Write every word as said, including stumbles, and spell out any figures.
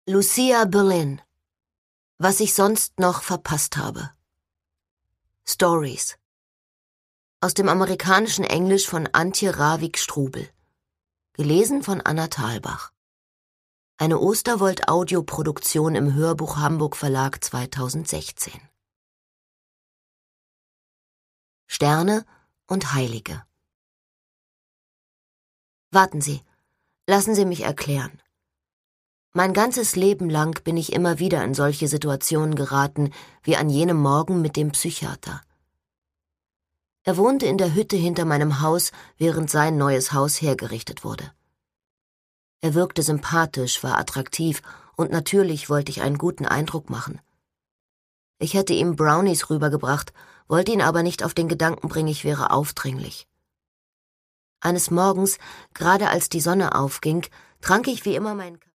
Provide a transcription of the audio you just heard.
Lucia Berlin. Was ich sonst noch verpasst habe. Stories. Aus dem amerikanischen Englisch von Antje Ravik-Strubel. Gelesen von Anna Thalbach. Eine Osterwold-Audioproduktion im Hörbuch Hamburg Verlag zweitausendsechzehn. Sterne und Heilige. Warten Sie, lassen Sie mich erklären. Mein ganzes Leben lang bin ich immer wieder in solche Situationen geraten, wie an jenem Morgen mit dem Psychiater. Er wohnte in der Hütte hinter meinem Haus, während sein neues Haus hergerichtet wurde. Er wirkte sympathisch, war attraktiv und natürlich wollte ich einen guten Eindruck machen. Ich hätte ihm Brownies rübergebracht, wollte ihn aber nicht auf den Gedanken bringen, ich wäre aufdringlich. Eines Morgens, gerade als die Sonne aufging, trank ich wie immer meinen